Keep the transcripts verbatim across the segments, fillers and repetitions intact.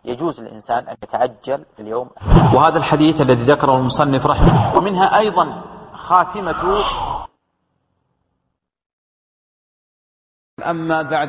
يجوز للإنسان أن يتعجل في اليوم. وهذا الحديث الذي ذكره المصنف رحمه، ومنها أيضا خاتمة. أما بعد،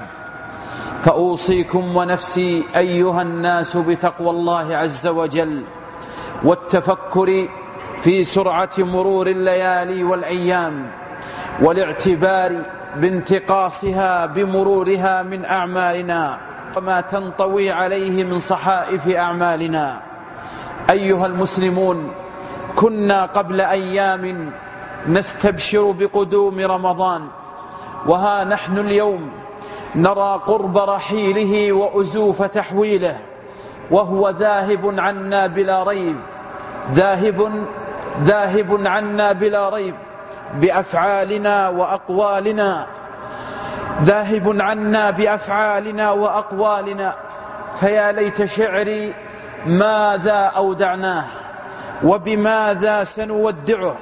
فأوصيكم ونفسي أيها الناس بتقوى الله عز وجل، والتفكر في سرعة مرور الليالي والأيام، والاعتبار بانتقاصها بمرورها من أعمالنا وما تنطوي عليه من صحائف أعمالنا. أيها المسلمون، كنا قبل أيام نستبشر بقدوم رمضان، وها نحن اليوم نرى قرب رحيله وأزوف تحويله، وهو ذاهب عنا بلا ريب، ذاهب ذاهب عنا بلا ريب بأفعالنا وأقوالنا، ذاهب عنا بأفعالنا وأقوالنا. فيا ليت شعري ماذا أودعناه وبماذا سنودعه.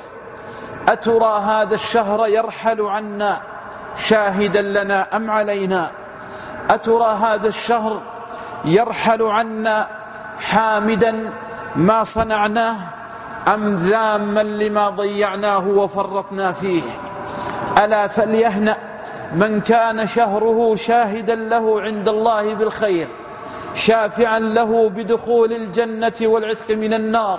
أترى هذا الشهر يرحل عنا شاهدا لنا أم علينا؟ أترى هذا الشهر يرحل عنا حامدا ما صنعناه أم ذاما لما ضيعناه وفرطنا فيه؟ ألا فليهنأ من كان شهره شاهدا له عند الله بالخير، شافعا له بدخول الجنة والعتق من النار،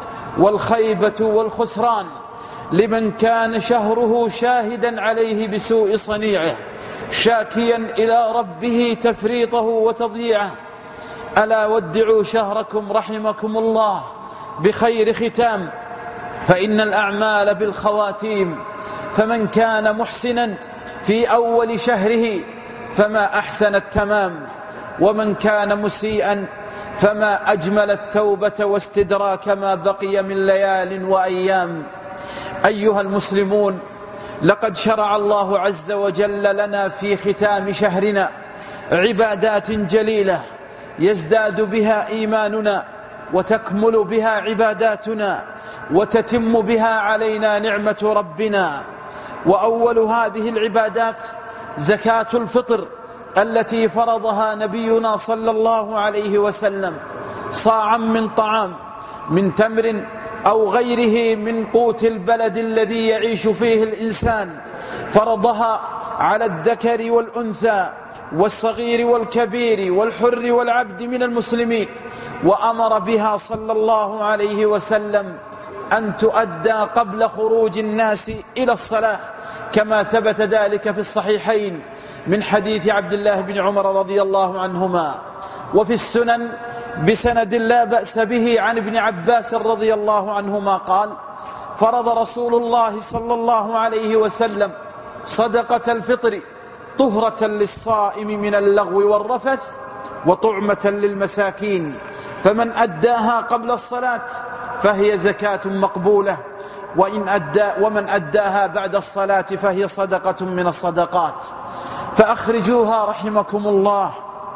والخيبة والخسران لمن كان شهره شاهدا عليه بسوء صنيعه، شاكيا إلى ربه تفريطه وتضييعه. ألا ودعوا شهركم رحمكم الله بخير ختام، فإن الأعمال بالخواتيم، فمن كان محسنا في أول شهره فما أحسن التمام، ومن كان مسيئا فما أجمل التوبة واستدراك ما بقي من ليال وأيام. أيها المسلمون، لقد شرع الله عز وجل لنا في ختام شهرنا عبادات جليلة يزداد بها إيماننا، وتكمل بها عباداتنا، وتتم بها علينا نعمة ربنا. وأول هذه العبادات زكاة الفطر التي فرضها نبينا صلى الله عليه وسلم، صاعا من طعام من تمر أو غيره من قوت البلد الذي يعيش فيه الإنسان، فرضها على الذكر والأنثى والصغير والكبير والحر والعبد من المسلمين، وأمر بها صلى الله عليه وسلم أن تؤدى قبل خروج الناس إلى الصلاة، كما ثبت ذلك في الصحيحين من حديث عبد الله بن عمر رضي الله عنهما، وفي السنن بسند لا بأس به عن ابن عباس رضي الله عنهما قال: فرض رسول الله صلى الله عليه وسلم صدقة الفطر طهرة للصائم من اللغو والرفث وطعمة للمساكين، فمن أداها قبل الصلاة فهي زكاة مقبولة، وإن أدى ومن أداها بعد الصلاة فهي صدقة من الصدقات، فأخرجوها رحمكم الله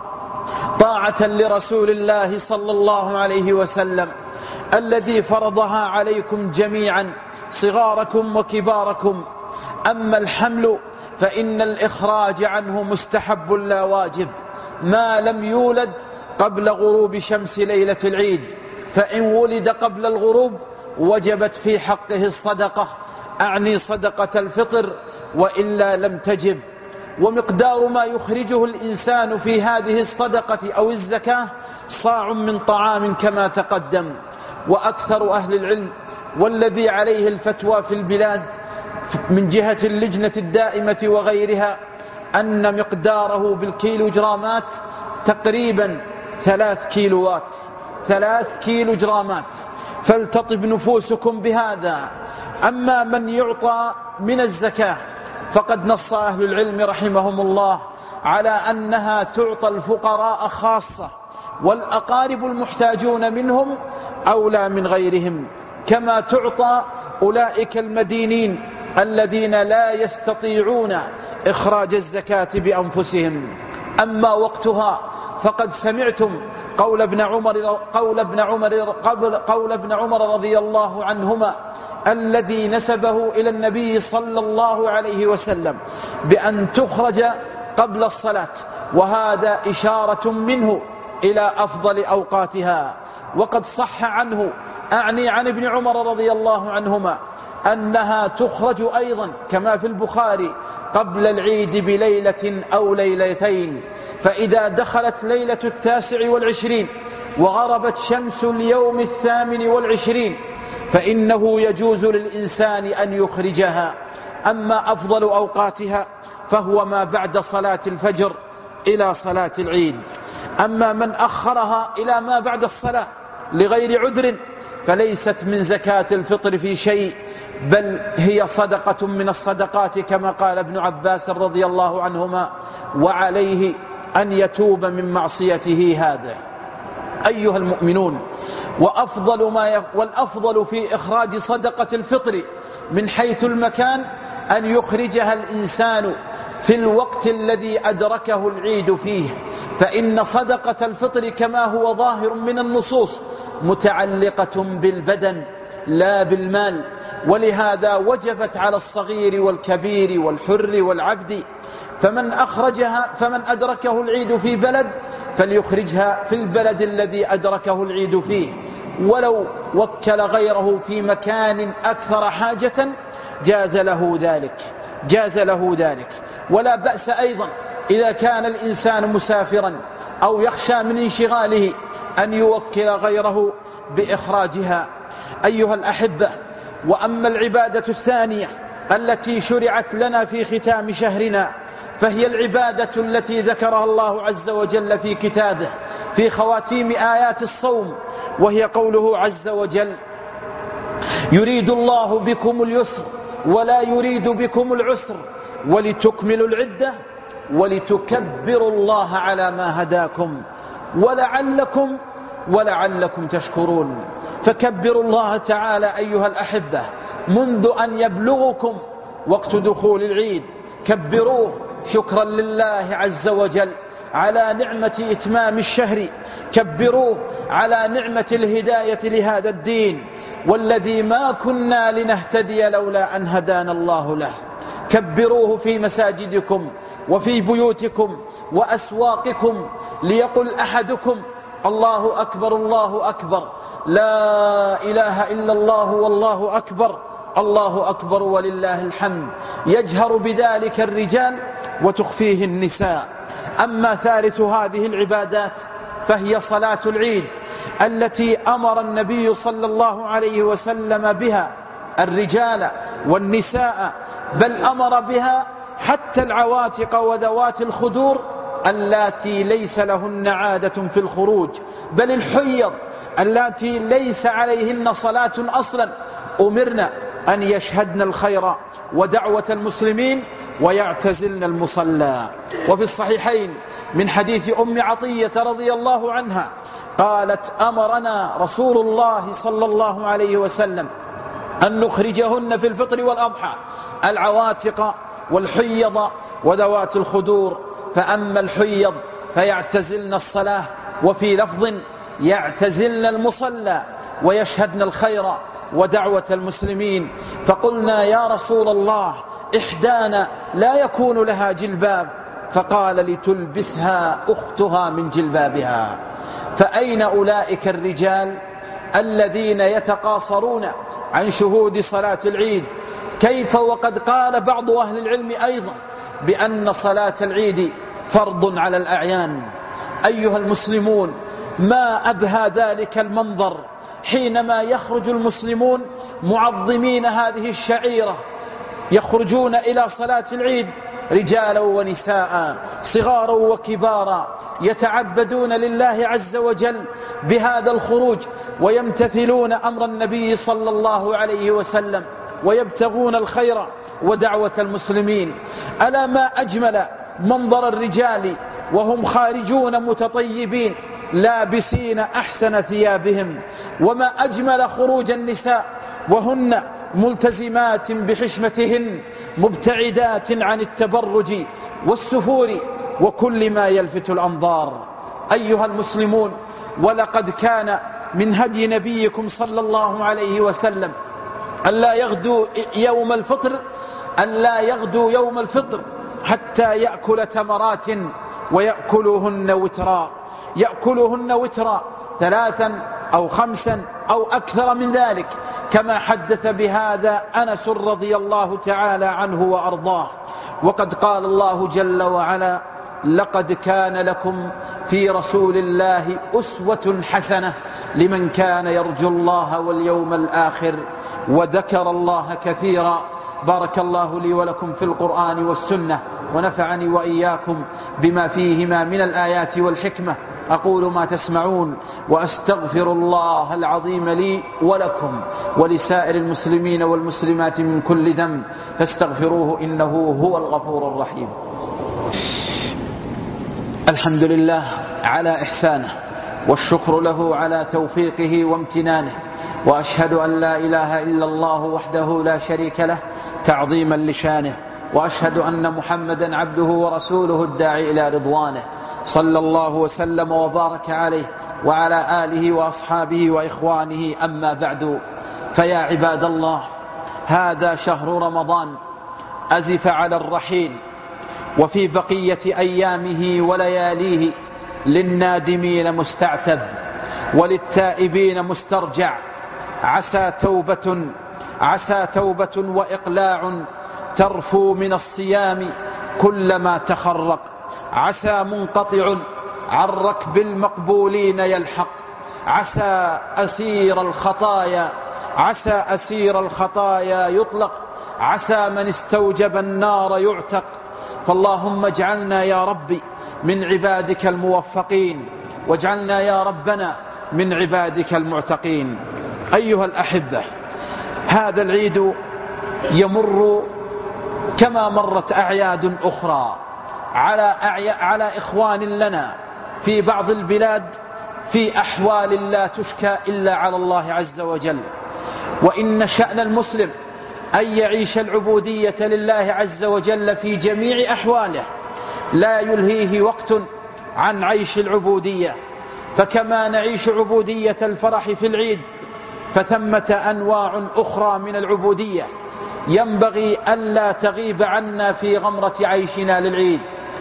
طاعة لرسول الله صلى الله عليه وسلم الذي فرضها عليكم جميعا صغاركم وكباركم. أما الحمل فإن الإخراج عنه مستحب لا واجب ما لم يولد قبل غروب شمس ليلة العيد، فإن ولد قبل الغروب وجبت في حقه الصدقة، أعني صدقة الفطر، وإلا لم تجب. ومقدار ما يخرجه الإنسان في هذه الصدقة أو الزكاة صاع من طعام كما تقدم. وأكثر أهل العلم والذي عليه الفتوى في البلاد من جهة اللجنة الدائمة وغيرها أن مقداره بالكيلو جرامات تقريبا ثلاث كيلوات ثلاث كيلو جرامات، فلتطب نفوسكم بهذا. أما من يعطى من الزكاة فقد نص أهل العلم رحمهم الله على أنها تعطى الفقراء خاصة، والأقارب المحتاجون منهم أولى من غيرهم، كما تعطى أولئك المدينين الذين لا يستطيعون إخراج الزكاة بأنفسهم. أما وقتها فقد سمعتم قول ابن عمر قول ابن عمر قبل قول ابن عمر رضي الله عنهما الذي نسبه إلى النبي صلى الله عليه وسلم بأن تخرج قبل الصلاة، وهذا إشارة منه إلى أفضل أوقاتها. وقد صح عنه، أعني عن ابن عمر رضي الله عنهما، أنها تخرج أيضا كما في البخاري قبل العيد بليلة أو ليلتين، فإذا دخلت ليلة التاسع والعشرين وغربت شمس اليوم الثامن والعشرين فإنه يجوز للإنسان أن يخرجها. أما أفضل أوقاتها فهو ما بعد صلاة الفجر إلى صلاة العيد. أما من أخرها إلى ما بعد الصلاة لغير عذر فليست من زكاة الفطر في شيء، بل هي صدقة من الصدقات كما قال ابن عباس رضي الله عنهما، وعليه أن يتوب من معصيته هذا. أيها المؤمنون، وأفضل ما ي... والأفضل في إخراج صدقة الفطر من حيث المكان أن يخرجها الإنسان في الوقت الذي أدركه العيد فيه، فإن صدقة الفطر كما هو ظاهر من النصوص متعلقة بالبدن لا بالمال، ولهذا وجبت على الصغير والكبير والحر والعبد. فمن أخرجها فمن أدركه العيد في بلد فليخرجها في البلد الذي أدركه العيد فيه، ولو وكل غيره في مكان أكثر حاجة جاز له ذلك جاز له ذلك ولا بأس أيضا إذا كان الإنسان مسافرا أو يخشى من انشغاله أن يوكل غيره بإخراجها. أيها الأحبة، وأما العبادة الثانية التي شرعت لنا في ختام شهرنا فهي العبادة التي ذكرها الله عز وجل في كتابه في خواتيم آيات الصوم، وهي قوله عز وجل: يريد الله بكم اليسر ولا يريد بكم العسر ولتكملوا العدة ولتكبروا الله على ما هداكم ولعلكم ولعلكم تشكرون. فكبروا الله تعالى أيها الأحبة منذ أن يبلغكم وقت دخول العيد، كبروه شكرا لله عز وجل على نعمة إتمام الشهر، كبروه على نعمة الهداية لهذا الدين والذي ما كنا لنهتدي لولا أن هدانا الله له. كبروه في مساجدكم وفي بيوتكم وأسواقكم، ليقل أحدكم: الله أكبر الله أكبر، لا إله إلا الله والله أكبر، الله أكبر ولله الحمد. يجهر بذلك الرجال وتخفيه النساء. أما ثالث هذه العبادات فهي صلاة العيد التي أمر النبي صلى الله عليه وسلم بها الرجال والنساء، بل أمر بها حتى العواتق وذوات الخدور اللاتي ليس لهن عادة في الخروج، بل الحيض اللاتي ليس عليهن صلاة أصلا أمرنا أن يشهدن الخير ودعوة المسلمين ويعتزلن المصلى. وفي الصحيحين من حديث أم عطية رضي الله عنها قالت: أمرنا رسول الله صلى الله عليه وسلم أن نخرجهن في الفطر والأضحى العواتق والحيض وذوات الخدور. فأما الحيض فيعتزلن الصلاة، وفي لفظ يعتزلن المصلى ويشهدن الخير ودعوة المسلمين. فقلنا: يا رسول الله، إحدانا لا يكون لها جلباب، فقال: لتلبسها أختها من جلبابها. فأين أولئك الرجال الذين يتقاصرون عن شهود صلاة العيد؟ كيف وقد قال بعض أهل العلم أيضا بأن صلاة العيد فرض على الأعيان. أيها المسلمون، ما أبهى ذلك المنظر حينما يخرج المسلمون معظمين هذه الشعيرة، يخرجون إلى صلاة العيد رجالا ونساء صغارا وكبارا، يتعبدون لله عز وجل بهذا الخروج ويمتثلون أمر النبي صلى الله عليه وسلم ويبتغون الخير ودعوة المسلمين. ألا ما أجمل منظر الرجال وهم خارجون متطيبين لابسين أحسن ثيابهم، وما أجمل خروج النساء وهن ملتزمات بحشمتهن مبتعدات عن التبرج والسفور وكل ما يلفت الأنظار. أيها المسلمون، ولقد كان من هدي نبيكم صلى الله عليه وسلم ألا يغدو يوم الفطر ألا يغدو يوم الفطر حتى يأكل تمرات ويأكلهن وترا. يأكلهن وترا ثلاثا أو خمسا أو أكثر من ذلك، كما حدث بهذا أنس رضي الله تعالى عنه وأرضاه. وقد قال الله جل وعلا: لقد كان لكم في رسول الله أسوة حسنة لمن كان يرجو الله واليوم الآخر وذكر الله كثيرا. بارك الله لي ولكم في القرآن والسنة، ونفعني وإياكم بما فيهما من الآيات والحكمة. أقول ما تسمعون، وأستغفر الله العظيم لي ولكم ولسائر المسلمين والمسلمات من كل ذنب، فاستغفروه إنه هو الغفور الرحيم. الحمد لله على إحسانه، والشكر له على توفيقه وامتنانه، وأشهد أن لا إله إلا الله وحده لا شريك له تعظيما لشانه، وأشهد أن محمدا عبده ورسوله الداعي إلى رضوانه، صلى الله وسلم وبارك عليه وعلى آله وأصحابه وإخوانه. أما بعد، فيا عباد الله، هذا شهر رمضان أزف على الرحيل، وفي بقية أيامه ولياليه للنادمين مستعتب، وللتائبين مسترجع. عسى توبة عسى توبة وإقلاع ترفو من الصيام كلما تخرق. عسى منقطع عن ركب المقبولين يلحق. عسى أسير الخطايا عسى أسير الخطايا يطلق. عسى من استوجب النار يعتق. فاللهم اجعلنا يا ربي من عبادك الموفقين، واجعلنا يا ربنا من عبادك المعتقين. أيها الأحبة، هذا العيد يمر كما مرت أعياد أخرى على, على إخوان لنا في بعض البلاد في أحوال لا تشكى إلا على الله عز وجل. وإن شأن المسلم أن يعيش العبودية لله عز وجل في جميع أحواله، لا يلهيه وقت عن عيش العبودية. فكما نعيش عبودية الفرح في العيد، فثمة أنواع أخرى من العبودية ينبغي ألا تغيب عنا في غمرة عيشنا للعيد،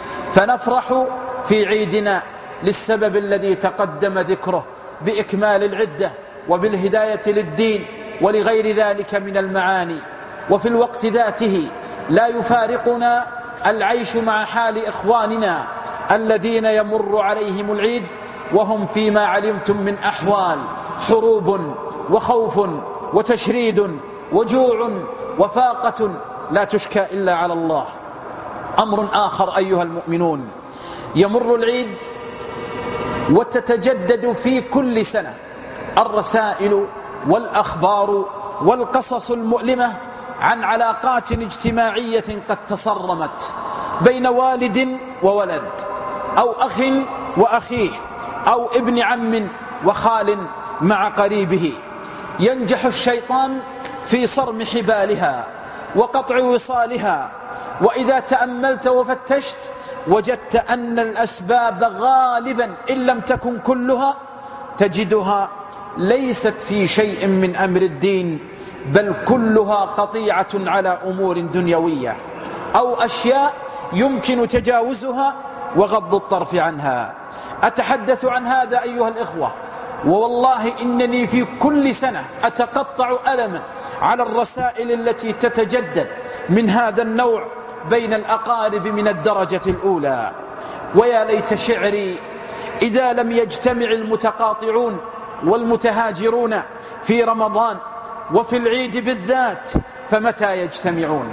فنفرح في عيدنا للسبب الذي تقدم ذكره بإكمال العدة وبالهداية للدين ولغير ذلك من المعاني. وفي الوقت ذاته لا يفارقنا العيش مع حال إخواننا الذين يمر عليهم العيد وهم فيما علمتم من أحوال حروب وخوف وتشريد وجوع وفاقة لا تشكى إلا على الله. أمر آخر أيها المؤمنون، يمر العيد وتتجدد في كل سنة الرسائل والأخبار والقصص المؤلمة عن علاقات اجتماعية قد تصرمت بين والد وولد، أو أخ وأخيه، أو ابن عم وخال مع قريبه. ينجح الشيطان في صرم حبالها وقطع وصالها، وإذا تأملت وفتشت وجدت أن الأسباب غالبا إن لم تكن كلها تجدها ليست في شيء من أمر الدين، بل كلها قطيعة على أمور دنيوية أو أشياء يمكن تجاوزها وغض الطرف عنها. أتحدث عن هذا أيها الإخوة، ووالله إنني في كل سنة أتقطع ألما على الرسائل التي تتجدد من هذا النوع بين الأقارب من الدرجة الأولى. ويا ليت شعري إذا لم يجتمع المتقاطعون والمتهاجرون في رمضان وفي العيد بالذات، فمتى يجتمعون؟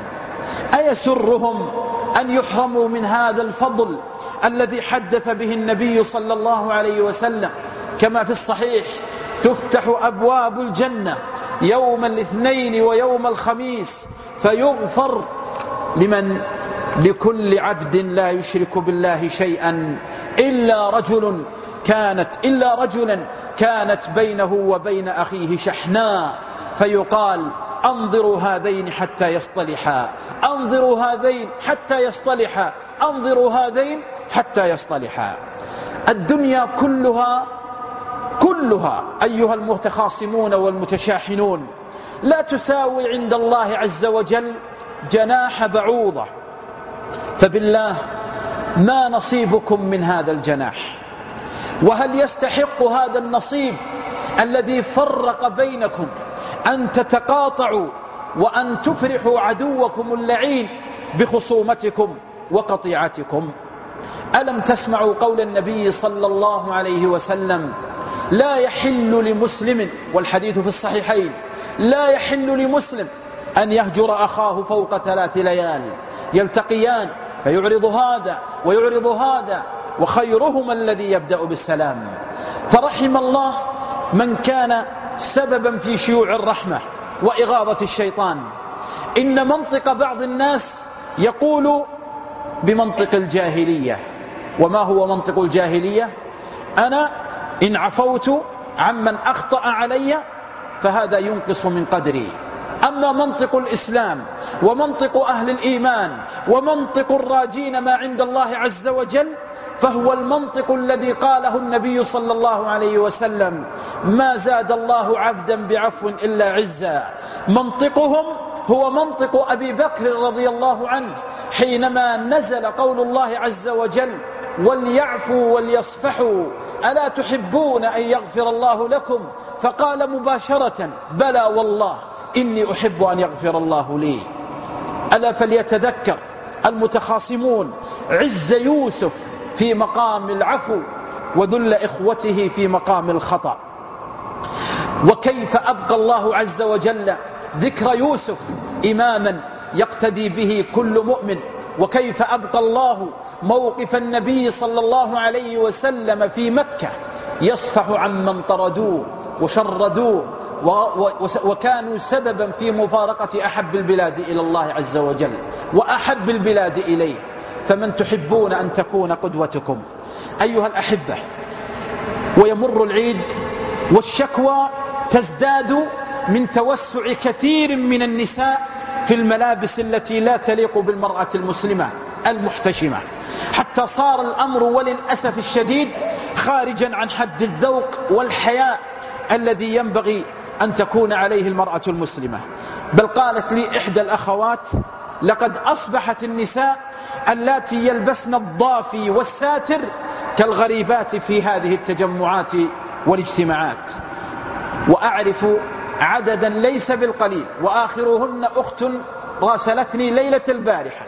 أيسرهم أن يحرموا من هذا الفضل الذي حدث به النبي صلى الله عليه وسلم كما في الصحيح: تفتح أبواب الجنة يوم الاثنين ويوم الخميس فيغفر لمن لكل عبد لا يشرك بالله شيئا إلا رجل كانت إلا رجلا كانت بينه وبين أخيه شحناء، فيقال: أنظروا هذين حتى يصطلحا، أنظروا هذين حتى يصطلحا، أنظروا هذين حتى يصطلحا. الدنيا كلها كلها أيها المتخاصمون والمتشاحنون لا تساوي عند الله عز وجل جناح بعوضة، فبالله ما نصيبكم من هذا الجناح؟ وهل يستحق هذا النصيب الذي فرق بينكم أن تتقاطعوا وأن تفرحوا عدوكم اللعين بخصومتكم وقطيعتكم؟ ألم تسمعوا قول النبي صلى الله عليه وسلم: لا يحل لمسلم، والحديث في الصحيحين، لا يحل لمسلم أن يهجر أخاه فوق ثلاث ليال، يلتقيان فيعرض هذا ويعرض هذا، وخيرهما الذي يبدأ بالسلام. فرحم الله من كان سببا في شيوع الرحمة وإغاظة الشيطان. إن منطق بعض الناس يقول بمنطق الجاهلية. وما هو منطق الجاهلية؟ أنا إن عفوت عمن أخطأ علي فهذا ينقص من قدري. أما منطق الإسلام ومنطق أهل الإيمان ومنطق الراجين ما عند الله عز وجل فهو المنطق الذي قاله النبي صلى الله عليه وسلم: ما زاد الله عبدا بعفو إلا عزا. منطقهم هو منطق أبي بكر رضي الله عنه حينما نزل قول الله عز وجل: وليعفوا وليصفحوا ألا تحبون أن يغفر الله لكم؟ فقال مباشرة: بلى والله إني أحب أن يغفر الله لي. ألا فليتذكر المتخاصمون عز يوسف في مقام العفو وذل إخوته في مقام الخطأ. وكيف أبقى الله عز وجل ذكر يوسف إماما يقتدي به كل مؤمن، وكيف أبقى الله موقف النبي صلى الله عليه وسلم في مكة يصفح عمن طردوه وشردوه وكانوا سببا في مفارقة أحب البلاد إلى الله عز وجل وأحب البلاد إليه. فمن تحبون أن تكون قدوتكم؟ أيها الأحبة، ويمر العيد والشكوى تزداد من توسع كثير من النساء في الملابس التي لا تليق بالمرأة المسلمة المحتشمة، حتى صار الأمر وللأسف الشديد خارجا عن حد الذوق والحياء الذي ينبغي أن تكون عليه المرأة المسلمة. بل قالت لي إحدى الأخوات: لقد أصبحت النساء اللاتي يلبسن الضافي والساتر كالغريبات في هذه التجمعات والاجتماعات. وأعرف عددا ليس بالقليل، وآخرهن أخت راسلتني ليلة البارحة،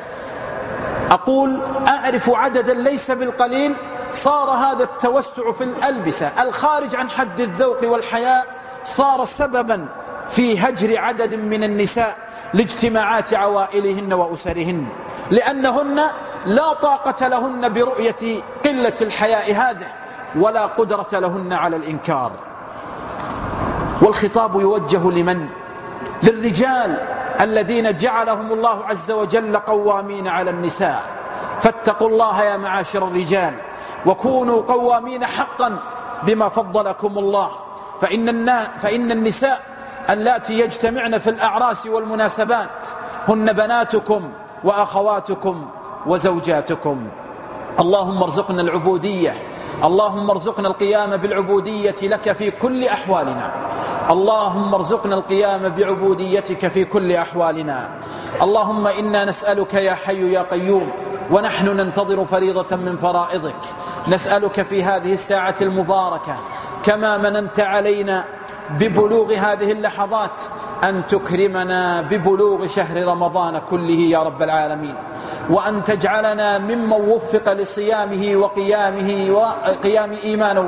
أقول أعرف عددا ليس بالقليل صار هذا التوسع في الألبسة الخارج عن حد الذوق والحياء صار سببا في هجر عدد من النساء لاجتماعات عوائلهن وأسرهن، لأنهن لا طاقة لهن برؤية قلة الحياء هذا ولا قدرة لهن على الإنكار. والخطاب يوجه لمن؟ للرجال الذين جعلهم الله عز وجل قوامين على النساء. فاتقوا الله يا معاشر الرجال وكونوا قوامين حقا بما فضلكم الله، فإن, فإن النساء اللاتي يجتمعن في الأعراس والمناسبات هن بناتكم وأخواتكم وزوجاتكم. اللهم ارزقنا العبودية، اللهم ارزقنا القيام بالعبودية لك في كل أحوالنا، اللهم ارزقنا القيام بعبوديتك في كل أحوالنا. اللهم إنا نسألك يا حي يا قيوم ونحن ننتظر فريضة من فرائضك، نسألك في هذه الساعة المباركة كما مننت علينا ببلوغ هذه اللحظات أن تكرمنا ببلوغ شهر رمضان كله يا رب العالمين، وأن تجعلنا ممن وفق لصيامه وقيامه وقيام إيمانه